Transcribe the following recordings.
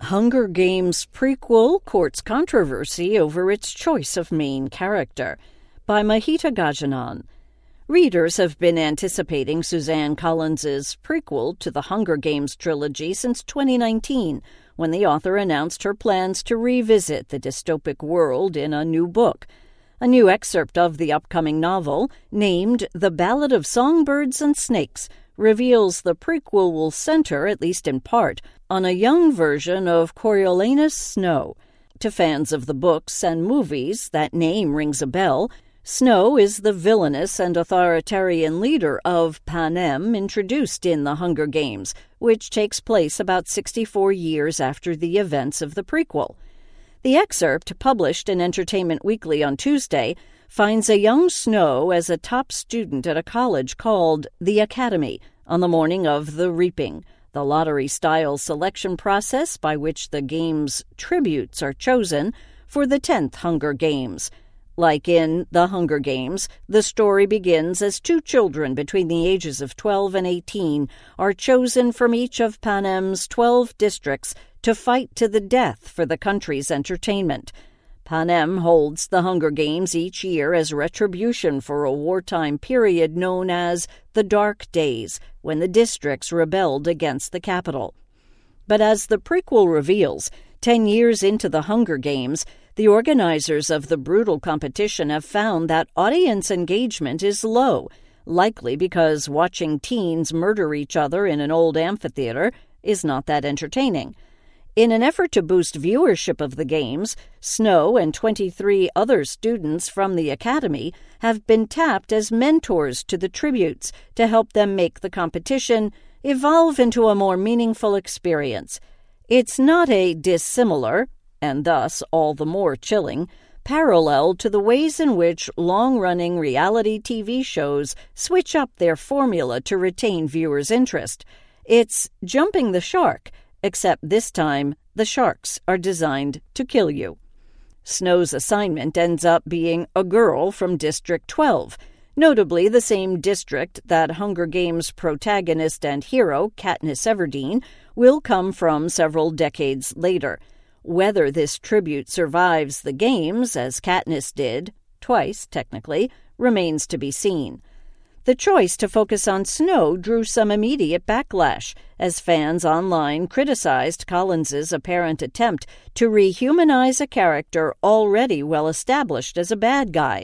Hunger Games prequel courts controversy over its choice of main character, by Mahita Gajanan. Readers have been anticipating Suzanne Collins's prequel to the Hunger Games trilogy since 2019, when the author announced her plans to revisit the dystopic world in a new book. A new excerpt of the upcoming novel, named The Ballad of Songbirds and Snakes, reveals the prequel will center, at least in part, on a young version of Coriolanus Snow. To fans of the books and movies, that name rings a bell. Snow is the villainous and authoritarian leader of Panem introduced in The Hunger Games, which takes place about 64 years after the events of the prequel. The excerpt, published in Entertainment Weekly on Tuesday, finds a young Snow as a top student at a college called the Academy on the morning of The Reaping, the lottery-style selection process by which the game's tributes are chosen for the 10th Hunger Games. Like in The Hunger Games, the story begins as two children between the ages of 12 and 18 are chosen from each of Panem's 12 districts to fight to the death for the country's entertainment. Panem holds the Hunger Games each year as retribution for a wartime period known as the Dark Days, when the districts rebelled against the capital. But as the prequel reveals, 10 years into the Hunger Games, the organizers of the brutal competition have found that audience engagement is low, likely because watching teens murder each other in an old amphitheater is not that entertaining. In an effort to boost viewership of the games, Snow and 23 other students from the Academy have been tapped as mentors to the tributes to help them make the competition evolve into a more meaningful experience. It's not a dissimilar, and thus all the more chilling, parallel to the ways in which long-running reality TV shows switch up their formula to retain viewers' interest. It's jumping the shark, except this time the sharks are designed to kill you. Snow's assignment ends up being a girl from District 12, notably the same district that Hunger Games protagonist and hero Katniss Everdeen will come from several decades later. Whether this tribute survives the games, as Katniss did, twice technically, remains to be seen. The choice to focus on Snow drew some immediate backlash, as fans online criticized Collins's apparent attempt to rehumanize a character already well established as a bad guy.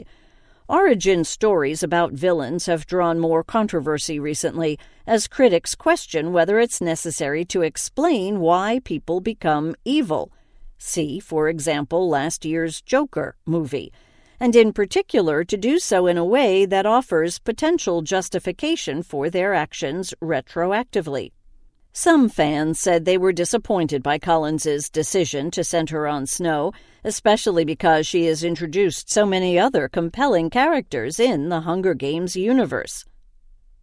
Origin stories about villains have drawn more controversy recently, as critics question whether it's necessary to explain why people become evil. See, for example, last year's Joker movie, and in particular to do so in a way that offers potential justification for their actions retroactively. Some fans said they were disappointed by Collins's decision to center on Snow, especially because she has introduced so many other compelling characters in the Hunger Games universe.